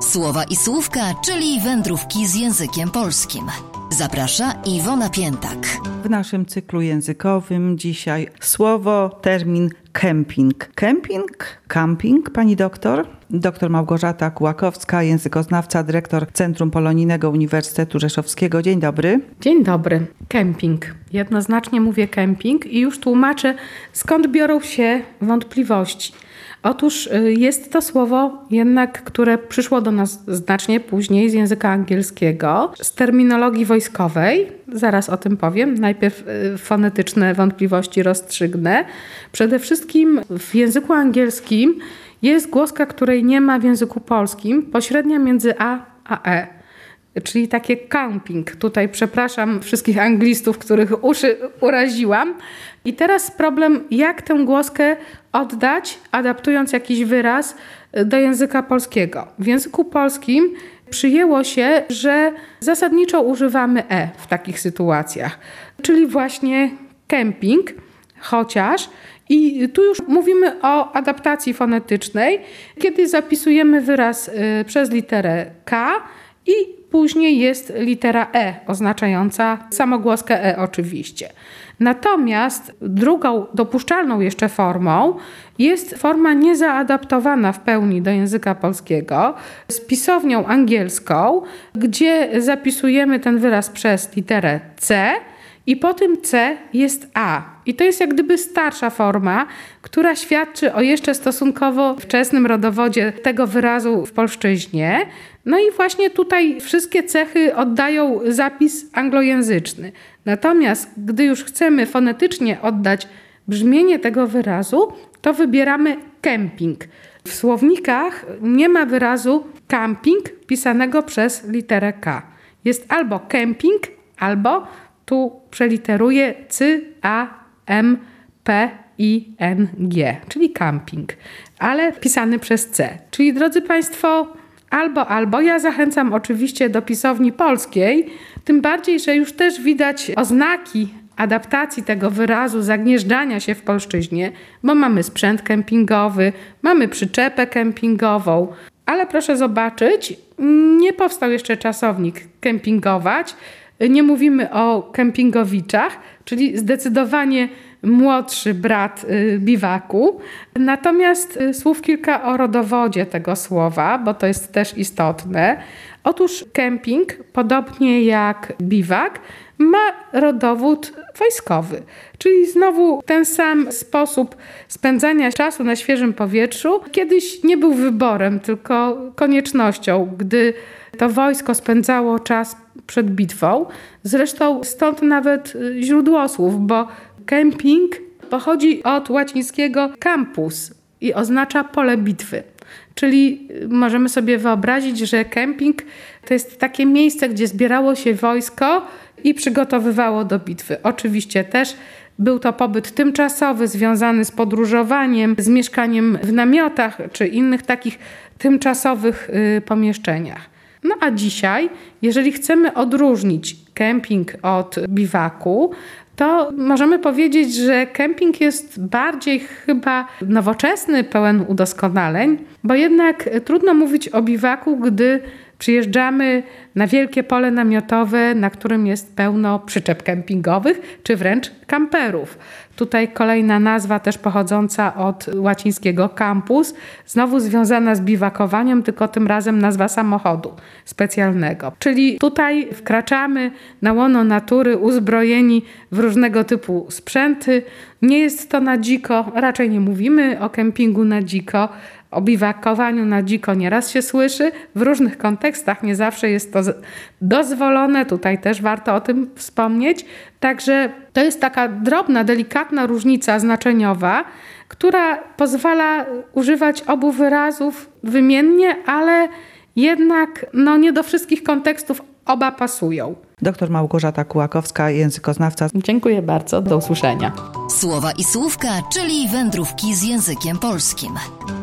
Słowa i słówka, czyli wędrówki z językiem polskim. Zaprasza Iwona Piętak. W naszym cyklu językowym dzisiaj słowo, termin kemping. Camping, pani doktor? Doktor Małgorzata Kułakowska, językoznawca, dyrektor Centrum Polonijnego Uniwersytetu Rzeszowskiego. Dzień dobry. Dzień dobry. Kemping. Jednoznacznie mówię kemping i już tłumaczę, skąd biorą się wątpliwości. Otóż jest to słowo jednak, które przyszło do nas znacznie później z języka angielskiego, z terminologii wojskowej. Zaraz o tym powiem. Najpierw fonetyczne wątpliwości rozstrzygnę. Przede wszystkim w języku angielskim jest głoska, której nie ma w języku polskim, pośrednia między A a E. Czyli takie camping. Tutaj przepraszam wszystkich anglistów, których uszy uraziłam. I teraz problem, jak tę głoskę oddać, adaptując jakiś wyraz do języka polskiego. W języku polskim przyjęło się, że zasadniczo używamy E w takich sytuacjach. Czyli właśnie camping, chociaż i tu już mówimy o adaptacji fonetycznej, kiedy zapisujemy wyraz przez literę K i później jest litera E, oznaczająca samogłoskę E oczywiście. Natomiast drugą dopuszczalną jeszcze formą jest forma niezaadaptowana w pełni do języka polskiego z pisownią angielską, gdzie zapisujemy ten wyraz przez literę C i po tym C jest A. I to jest jak gdyby starsza forma, która świadczy o jeszcze stosunkowo wczesnym rodowodzie tego wyrazu w polszczyźnie. No i właśnie tutaj wszystkie cechy oddają zapis anglojęzyczny. Natomiast gdy już chcemy fonetycznie oddać brzmienie tego wyrazu, to wybieramy camping. W słownikach nie ma wyrazu camping pisanego przez literę K. Jest albo camping, albo tu przeliteruję C-A-M-P-I-N-G, czyli camping, ale pisany przez C. Czyli drodzy Państwo, albo. Ja zachęcam oczywiście do pisowni polskiej, tym bardziej, że już też widać oznaki adaptacji tego wyrazu, zagnieżdżania się w polszczyźnie, bo mamy sprzęt kempingowy, mamy przyczepę kempingową, ale proszę zobaczyć, nie powstał jeszcze czasownik kempingować, nie mówimy o kempingowiczach, czyli zdecydowanie młodszy brat biwaku. Natomiast słów kilka o rodowodzie tego słowa, bo to jest też istotne. Otóż kemping, podobnie jak biwak, ma rodowód wojskowy, czyli znowu ten sam sposób spędzania czasu na świeżym powietrzu kiedyś nie był wyborem, tylko koniecznością, gdy to wojsko spędzało czas przed bitwą. Zresztą stąd nawet źródło słów, bo camping pochodzi od łacińskiego campus i oznacza pole bitwy. Czyli możemy sobie wyobrazić, że kemping to jest takie miejsce, gdzie zbierało się wojsko i przygotowywało do bitwy. Oczywiście też był to pobyt tymczasowy, związany z podróżowaniem, z mieszkaniem w namiotach czy innych takich tymczasowych pomieszczeniach. No a dzisiaj, jeżeli chcemy odróżnić kemping od biwaku, to możemy powiedzieć, że kemping jest bardziej chyba nowoczesny, pełen udoskonaleń, bo jednak trudno mówić o biwaku, gdy przyjeżdżamy na wielkie pole namiotowe, na którym jest pełno przyczep kempingowych, czy wręcz kamperów. Tutaj kolejna nazwa też pochodząca od łacińskiego campus, znowu związana z biwakowaniem, tylko tym razem nazwa samochodu specjalnego. Czyli tutaj wkraczamy na łono natury uzbrojeni w różnego typu sprzęty. Nie jest to na dziko, raczej nie mówimy o kempingu na dziko. O biwakowaniu na dziko nieraz się słyszy, w różnych kontekstach nie zawsze jest to dozwolone, tutaj też warto o tym wspomnieć. Także to jest taka drobna, delikatna różnica znaczeniowa, która pozwala używać obu wyrazów wymiennie, ale jednak nie do wszystkich kontekstów oba pasują. Doktor Małgorzata Kułakowska, językoznawca. Dziękuję bardzo, do usłyszenia. Słowa i słówka, czyli wędrówki z językiem polskim.